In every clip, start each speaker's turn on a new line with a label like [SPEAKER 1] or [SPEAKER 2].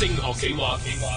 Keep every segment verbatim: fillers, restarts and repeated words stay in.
[SPEAKER 1] 升學企劃。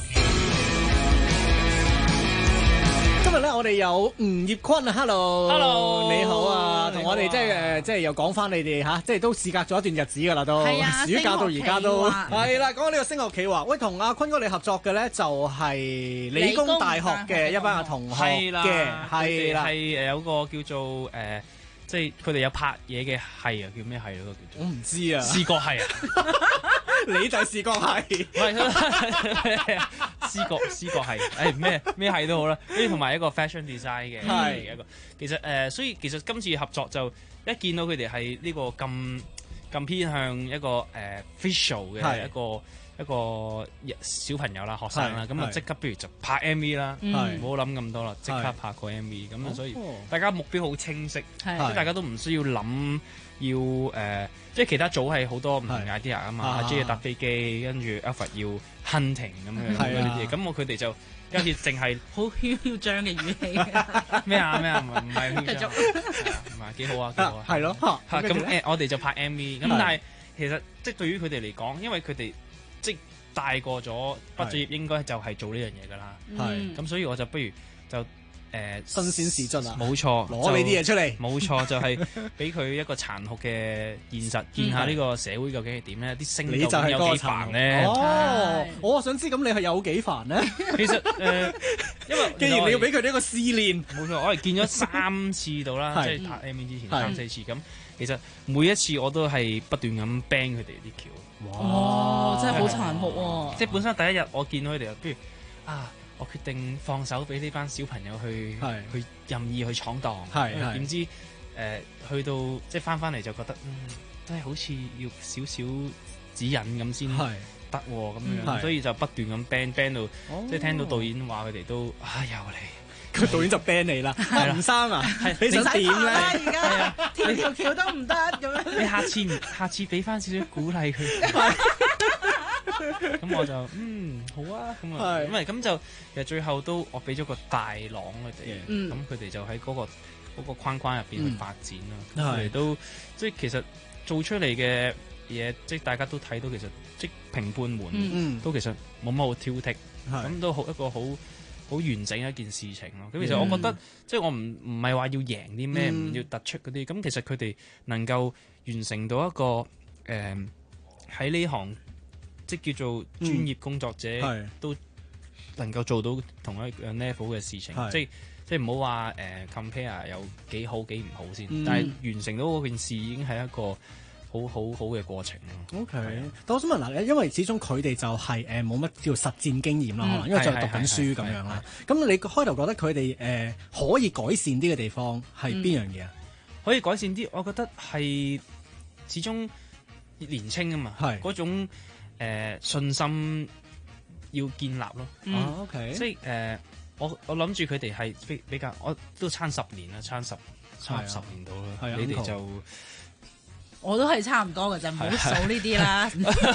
[SPEAKER 2] 今日咧，我哋有吳業坤啊 ，hello，hello， 你好啊，同我哋即係誒，即係又講翻你哋吓，即係都事隔咗一段日子噶啦，都
[SPEAKER 3] 係啊，
[SPEAKER 2] 暑假到而家都係啦。
[SPEAKER 3] 升
[SPEAKER 2] 講呢個升學企劃，喂，同阿坤哥你合作嘅咧就係理工大學嘅一班嘅同學嘅，係啦，
[SPEAKER 4] 係誒有個叫做誒，即係佢哋有拍嘢嘅係啊，叫咩係嗰個叫做？
[SPEAKER 2] 我唔知啊，
[SPEAKER 4] 視覺係啊。
[SPEAKER 2] 你就係視覺係，
[SPEAKER 4] 唔係視覺視覺係，誒咩咩係都好啦。跟住同埋一個 fashion design 嘅係一個，其實誒、呃，所以其實今次合作就一見到佢哋係呢個咁咁偏向一個誒、呃、visual 嘅一個一個小朋友啦、學生啦，咁啊即刻不如就拍 M V 啦，唔好諗咁多啦，即刻拍個 M V。咁啊，所以大家目標好清晰，即係大家都唔需要諗。要誒、呃，即係其他組係好多唔同 idea 啊嘛，阿 J 要搭飛機，跟住 Alfred 要 hunting 咁樣嗰啲嘢，咁我佢哋就跟住淨係
[SPEAKER 3] 好囂張嘅語氣。
[SPEAKER 4] 咩啊咩啊，唔唔係囂張，唔係幾好啊幾好啊，
[SPEAKER 2] 係咯
[SPEAKER 4] 嚇咁誒，我哋就拍 M V，咁但係其實即係對於佢哋嚟講，因為佢哋即係大個咗，畢咗業應該就係做呢樣嘢㗎啦，係咁，所以我就不如就。誒、呃、
[SPEAKER 2] 新鮮事蹟啊！
[SPEAKER 4] 冇錯，
[SPEAKER 2] 攞你啲嘢出嚟。冇
[SPEAKER 4] 錯，就係俾佢一個殘酷嘅現實，見下呢個社會究竟係點咧？啲升究竟有幾煩咧？
[SPEAKER 2] 哦，我想知咁你係有幾煩咧？
[SPEAKER 4] 其實誒、呃，因為
[SPEAKER 2] 既然你要俾佢哋一個試煉，
[SPEAKER 4] 冇錯，我係見咗三次到啦，即係拍 M V 之前三四次咁。其實每一次我都係不斷咁 ban 佢哋啲橋。
[SPEAKER 3] 哇！真係好殘酷喎！
[SPEAKER 4] 即係本身第一日我見到佢哋，不如啊。我決定放手俾呢班小朋友去去任意去闖蕩，點知誒、呃、去到即係翻翻嚟就覺得嗯真係好似要少少指引咁先得喎咁樣，所以就不斷咁 ban ban 到，哦、即係聽到導演話佢哋都啊又嚟，
[SPEAKER 2] 個導演就 ban 你啦，吳生啊，你想點咧？
[SPEAKER 3] 而家條條橋都唔得咁樣，
[SPEAKER 4] 你下次下次俾翻少少鼓勵佢。咁我就嗯好啊，咁啊，咁咪咁就其實最後都我俾咗個大廊佢哋，咁佢哋就喺嗰、嗰個嗰個框框入邊去發展啦。佢哋、嗯、都即係其實做出嚟嘅嘢，即係大家都睇到，其實即係評判們、嗯、都其實冇乜好挑剔，咁、嗯、都好一個好好完整一件事情咯。咁其實我覺得、嗯、即係我唔唔係話要贏啲咩，唔、嗯、要突出嗰啲。咁其實佢哋能夠完成到一個誒喺呢行。即叫做專業工作者、嗯、都能夠做到同一樣 level 嘅事情，即即唔好話誒 compare 有幾好幾唔好先，嗯、但係完成到嗰件事已經係一個好好好嘅過程咯。OK，
[SPEAKER 2] 但我想問嗱，因為始終佢哋就係誒冇乜叫實戰經驗啦，可能、嗯、因為就係讀緊書咁樣啦。咁你開頭覺得佢哋誒可以改善啲嘅地方係邊樣嘢啊？
[SPEAKER 4] 可以改善啲，我覺得係始終年青啊嘛，嗰種。誒、呃、信心要建立咯，
[SPEAKER 2] 嗯啊、OK，
[SPEAKER 4] 即係誒、呃、我我諗住佢哋係比比較，我都差十年啦，差十差十年到啦，你哋就
[SPEAKER 3] 我都係差唔多嘅啫，唔好數呢啲啦。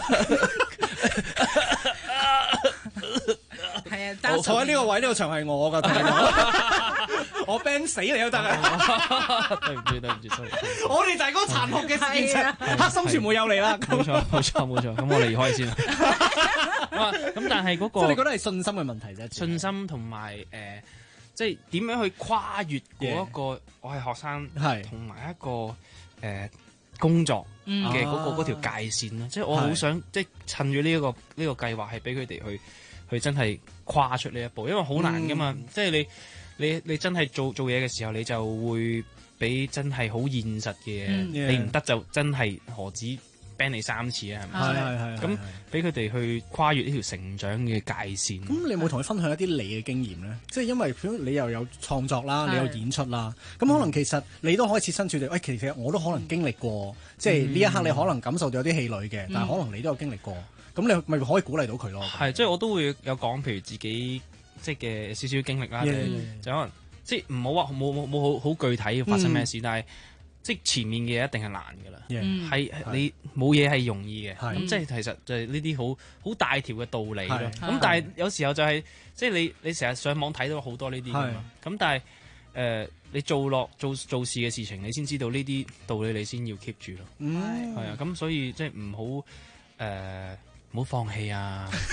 [SPEAKER 3] 係啊，
[SPEAKER 2] 坐喺呢個位呢個場係我㗎，我 ban 死你都得啊！
[SPEAKER 4] 對唔住對唔住，
[SPEAKER 2] 我哋就係嗰個殘酷嘅現實，黑心傳媒有嚟啦。
[SPEAKER 4] 冇錯冇錯冇錯，咁我離開先啦。咁但係嗰個，
[SPEAKER 2] 即係你覺得係信心嘅問題啫。
[SPEAKER 4] 信心同埋誒，即係點樣去跨越嗰一個我係學生，同埋一個誒工作嘅嗰個嗰條界線咯。即係我好想即係趁住呢一個呢個計劃係俾佢哋去去真係跨出呢一步，因為好難噶嘛。即係你。你你真係做做嘢嘅時候，你就會俾真係好現實嘅嘢，嗯、你唔得就真係何止 ban 你三次啊？係咪？係係係。咁俾佢哋去跨越呢條成長嘅界線。咁你有冇同佢分享一啲你嘅經驗咧？即係因為你又有創作啦，你有演出啦，咁可能其實你都可以設身處地，喂、哎，其實我都可能經歷過，嗯、即係呢一刻你可能感受到有啲氣餒嘅，嗯、但係可能你都有經歷過，咁你咪可以鼓勵到佢咯。係，即係我都會有講，譬如自己。即係嘅少少經歷啦， yeah, 就可能即係唔好話冇冇冇好好具體發生咩事，嗯、但係即係前面嘅嘢一定係難㗎啦，係 Yeah, 你冇嘢係容易嘅，咁即係其實就係呢啲好好大條嘅道理咯。咁但係有時候就係、是、即係你你成日上網睇到好多呢啲㗎嘛，咁但係誒、呃、你做落做做事嘅事情，你先知道呢啲道理，你先要 keep 住咯。係啊，咁所以即係唔好誒唔好放棄啊！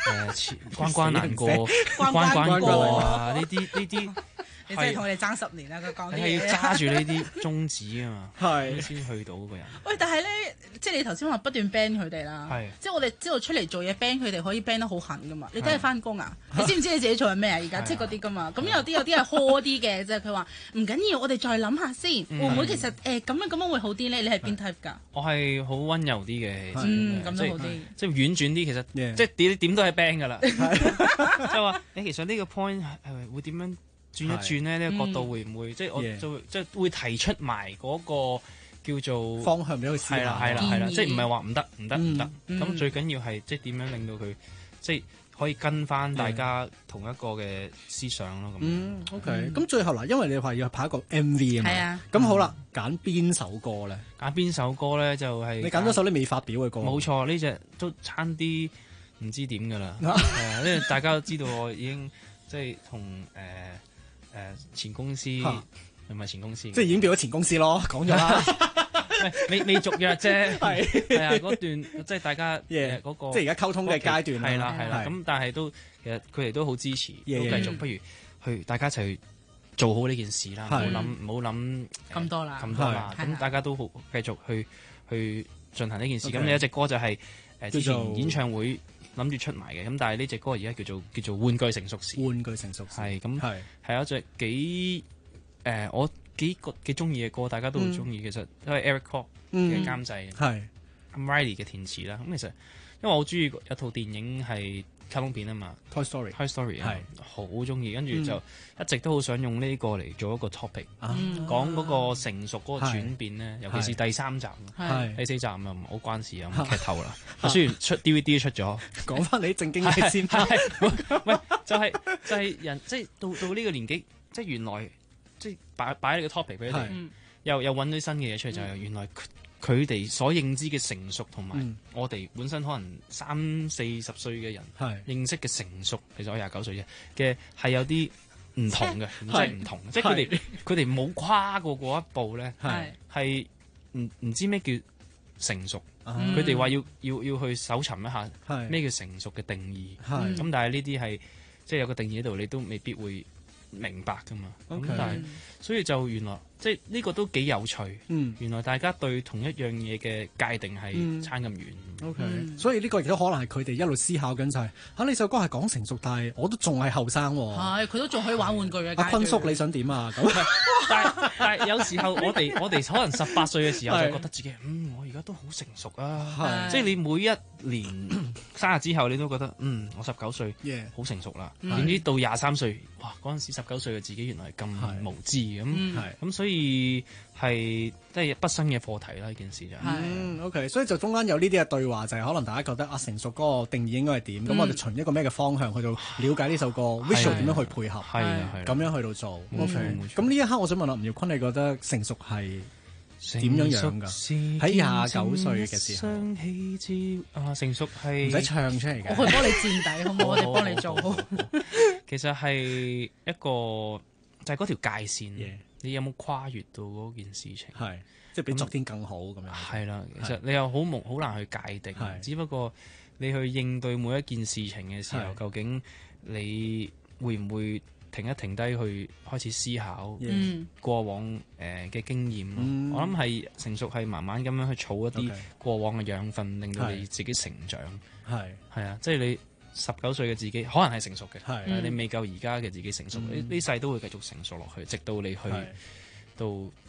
[SPEAKER 4] 誒關關難過
[SPEAKER 3] 關
[SPEAKER 4] 關關
[SPEAKER 3] 關過
[SPEAKER 4] 過啊！呢啲呢啲。
[SPEAKER 3] 你真係同佢哋爭十年啦！佢講啲
[SPEAKER 4] 你係要揸住呢啲宗旨啊嘛，
[SPEAKER 2] 係
[SPEAKER 4] 先去到嗰個人。
[SPEAKER 3] 喂，但係咧，即係你頭先話不斷 ban 佢哋啦，
[SPEAKER 4] 係
[SPEAKER 3] 即係我哋知道出嚟做嘢 ban 佢哋可以 ban 得好狠噶嘛。你真係翻工啊？你知唔知你自己做緊咩啊？而家即係嗰啲噶嘛。咁有啲有啲係苛啲嘅，即係佢話唔緊要，我哋再諗下先，會唔會其實誒咁樣咁樣會好啲咧？你係邊 type 㗎？
[SPEAKER 4] 我係好温柔啲嘅，
[SPEAKER 3] 嗯，咁都好啲，
[SPEAKER 4] 即係婉轉啲。其實即係點點都係 ban 㗎啦。即係話你其實呢個 point 係會點樣？轉一轉咧，呢個角度會唔會即係我就即係會提出埋嗰個叫做
[SPEAKER 2] 方向俾佢思考。
[SPEAKER 4] 係啦係啦係啦，即係唔係話唔得唔得唔得。
[SPEAKER 3] 嗯
[SPEAKER 4] 咁最緊要係即係點樣令到佢即係可以跟翻大家同一個嘅思想咯。咁
[SPEAKER 2] 嗯 OK，咁最後嗱，因為你話要拍一個 M V 啊嘛。
[SPEAKER 3] 係啊。
[SPEAKER 2] 咁好啦，揀邊首歌咧？
[SPEAKER 4] 揀邊首歌咧就係
[SPEAKER 2] 你揀咗首你未發表嘅歌。
[SPEAKER 4] 冇錯，呢隻都差啲唔知點㗎啦。係啊，因為大家都知道我已經即係同誒。誒前公司唔係前公司，
[SPEAKER 2] 即係已經變咗前公司咯，講咗啦。
[SPEAKER 4] 未未續約啫，
[SPEAKER 2] 係
[SPEAKER 4] 係啊，嗰段即係大家
[SPEAKER 2] 嗰
[SPEAKER 4] 個
[SPEAKER 2] 即係而家溝通嘅階段
[SPEAKER 4] 係啦係啦。咁但係都其實佢哋都好支持，都繼續不如去大家一齊去做好呢件事啦，唔好諗唔好諗
[SPEAKER 3] 咁多啦
[SPEAKER 4] 咁多啦。咁大家都好繼續去去進行呢件事。咁有一隻歌就係誒之前演唱會諗住出埋嘅，咁但係呢隻歌而家叫做叫做玩具成熟時。
[SPEAKER 2] 玩具成熟時
[SPEAKER 4] 係咁係係一隻幾誒、呃、我幾個幾中意嘅歌，大家都好中意。嗯、其實都係 Eric Kwok 嘅監製，係咁 Riley 嘅填詞啦。咁其實因為我好中意有套電影係卡通片啊嘛
[SPEAKER 2] ，Toy Story，Toy
[SPEAKER 4] Story 係好中意，跟住就一直都好想用呢個嚟做一個 topic，、嗯、講嗰個成熟嗰個轉變咧，尤其是第三集，第四集又唔好關事啊，唔劇透啦。雖然出 D V D 都出咗，講
[SPEAKER 2] 翻你正經嘢先。
[SPEAKER 4] 喂，就係、是、就係、是、人，即係到到呢個年紀，即係原來即係擺擺呢個 topic 俾你哋，又又揾到新嘅嘢出嚟，就係、是、原來。佢哋所認知嘅成熟同埋我哋本身可能三四十歲嘅人認識嘅成熟，其實我廿九歲啫嘅係有啲唔同嘅，即係唔同，即係佢哋佢哋冇跨過嗰一步咧，係唔唔知咩叫成熟，佢哋話要要要去搜尋一下咩叫成熟嘅定義，咁但係呢啲係即係有個定義喺度，你都未必會明白噶嘛，咁
[SPEAKER 2] Okay.
[SPEAKER 4] 但係所以就原來即係呢個都幾有趣，
[SPEAKER 2] 嗯、
[SPEAKER 4] 原來大家對同一樣嘢嘅界定係差咁遠。
[SPEAKER 2] O K，所以呢個亦都可能係佢哋一路思考緊就係嚇呢首歌係講成熟，但係我都仲係後生喎。
[SPEAKER 3] 係，佢都仲可以玩玩具嘅。
[SPEAKER 2] 阿坤叔你想點啊？咁
[SPEAKER 4] 但係但係有時候我哋我哋可能十八歲嘅時候就覺得自己嗯我而家都好成熟啊，即係你每一年生日之後你都覺得嗯我十九歲好成熟啦，點知到廿三歲哇嗰陣時十九歲嘅自己原來係咁無知咁，咁所以係即係畢生嘅課題啦呢件事就係。
[SPEAKER 2] O K，所以就中間有呢啲嘅對話，就係可能大家覺得啊成熟嗰個定義應該係點，咁我哋循一個咩嘅方向去到了解呢首歌 visual 點樣去配合，咁樣去到做。O K，咁呢一刻我想問下吳業坤，你覺得成熟係點樣樣㗎？喺廿九歲嘅時候，
[SPEAKER 4] 啊成熟係
[SPEAKER 2] 唔使唱出嚟嘅，
[SPEAKER 3] 我去幫你墊底，好唔好？我哋幫你做好。
[SPEAKER 4] 其實係一個就係嗰條界線，你有冇跨越到嗰件事情？
[SPEAKER 2] 係即係比昨天更好咁樣。
[SPEAKER 4] 係啦，其實你又好無好難去界定，只不過你去應對每一件事情嘅時候，究竟你會唔會停一停低去開始思考過往誒嘅經驗咯？我諗係成熟係慢慢咁樣去儲一啲過往嘅養分，令到你自己成長。係係啊，即係你十九歲嘅自己可能係成熟嘅，係你未夠而家嘅自己成熟，呢呢世都會繼續成熟落去，直到你去到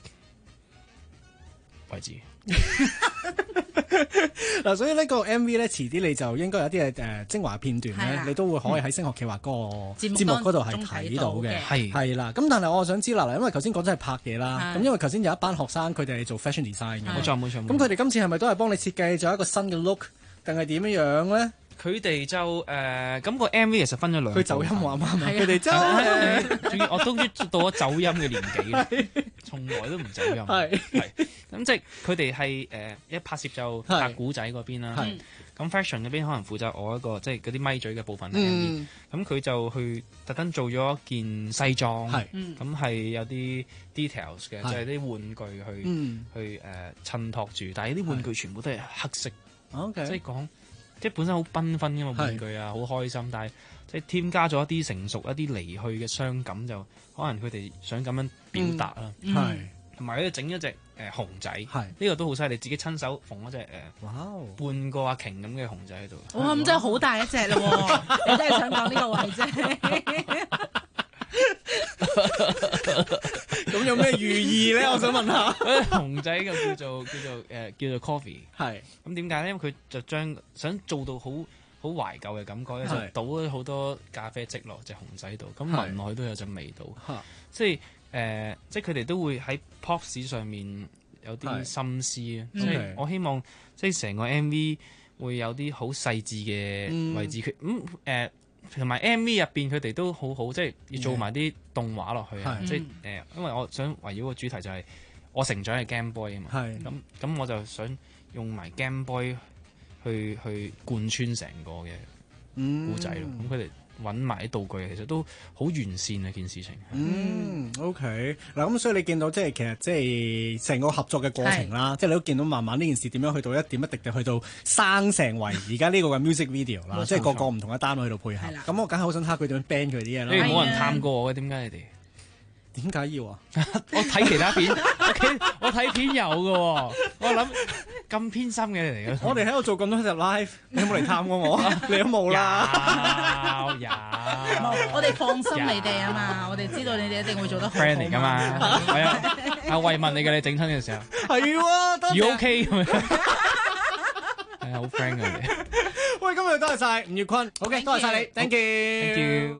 [SPEAKER 4] 為止。
[SPEAKER 2] 嗱，所以呢個 M V 咧，遲啲你就應該有啲嘅誒精華片段咧，你都會可以喺星學企劃嗰個節目嗰度係睇到嘅，係係啦。咁但係我想知啦，因為頭先講真係拍嘢啦，咁因為頭先有一班學生佢哋係做 fashion design 嘅，
[SPEAKER 4] 冇錯冇錯。
[SPEAKER 2] 咁佢哋今次係咪都係幫你設計咗一個新嘅 look，定係點樣樣咧？
[SPEAKER 4] 佢哋就誒咁個 M V 其實分咗兩，
[SPEAKER 2] 佢走音話嘛，佢哋走，
[SPEAKER 4] 仲要我都到咗走音嘅年紀，從來都唔走音。係係咁即係佢哋係誒一拍攝就拍古仔嗰邊啦。咁 fashion 嗰邊可能負責我一個即係嗰啲咪嘴嘅部分。嗯，咁佢就去特登做咗一件西裝，咁係有啲 details 嘅，就係啲玩具去去誒襯托住，但係啲玩具全部都係黑色。OK，即係講。 即係本身好繽紛㗎嘛玩具啊，好開心，但係即係添加咗一啲成熟、一啲離去嘅傷感，就可能佢哋想咁樣表達啦。
[SPEAKER 2] 係
[SPEAKER 4] 同埋佢哋整一隻誒熊仔，
[SPEAKER 2] 係
[SPEAKER 4] 呢個都好犀利，自己親手縫一隻誒
[SPEAKER 2] 哇
[SPEAKER 4] 半個阿瓊咁嘅熊仔喺度。
[SPEAKER 3] 哇！咁真係好大一隻咯喎，你真係想講呢個位啫。
[SPEAKER 2] 咁有咩寓意咧？我想問下。
[SPEAKER 4] 熊仔就叫做叫做誒、呃、叫做 Coffee。係。咁點解咧？因為佢就將想做到好好懷舊嘅感覺咧，就倒咗好多咖啡漬落隻熊仔度，咁聞落去都有陣味道。即係誒、呃，即係佢哋都會喺 pop 史上面有啲心思啊！即係我希望即係成個 M V 會有啲好細緻嘅位置。佢咁誒。同埋 M V 入邊佢哋都好好，即係要做埋啲動畫落去啊！即係誒、呃，因為我想圍繞個主題就係我成長係 Game Boy 啊嘛，咁咁我就想用埋 Game Boy 去去貫穿成個嘅故仔咯。咁佢哋揾埋啲道具，其實都好完善啊件事情。
[SPEAKER 2] 嗯，OK 嗱，咁所以你見到即係其實即係成個合作嘅過程啦，即係你都見到慢慢呢件事點樣去到一點一滴滴去到生成為而家呢個嘅 music video 啦，即係個個唔同嘅單位去到配合。咁我梗係好想睇下佢點樣 band 佢啲嘢啦。
[SPEAKER 4] 你哋冇人探過我嘅，點解你哋？
[SPEAKER 2] 點解要啊？
[SPEAKER 4] 我睇其他片，我睇片有嘅喎。我諗咁偏心嘅你嚟嘅。
[SPEAKER 2] 我哋喺度做咁多集 live，你有冇嚟探過我？你都冇啦。
[SPEAKER 4] 有有。
[SPEAKER 3] 我哋放心你哋啊嘛，我哋知道你哋一定會做得好。
[SPEAKER 4] friend 嚟㗎嘛。係啊。阿慧問你嘅，你整親嘅時候。
[SPEAKER 2] 係喎。
[SPEAKER 4] You OK 咁樣？係啊，好 friend 嘅你。
[SPEAKER 2] 喂，今日多謝晒吳業坤。OK，多謝晒你。Thank you。Thank you。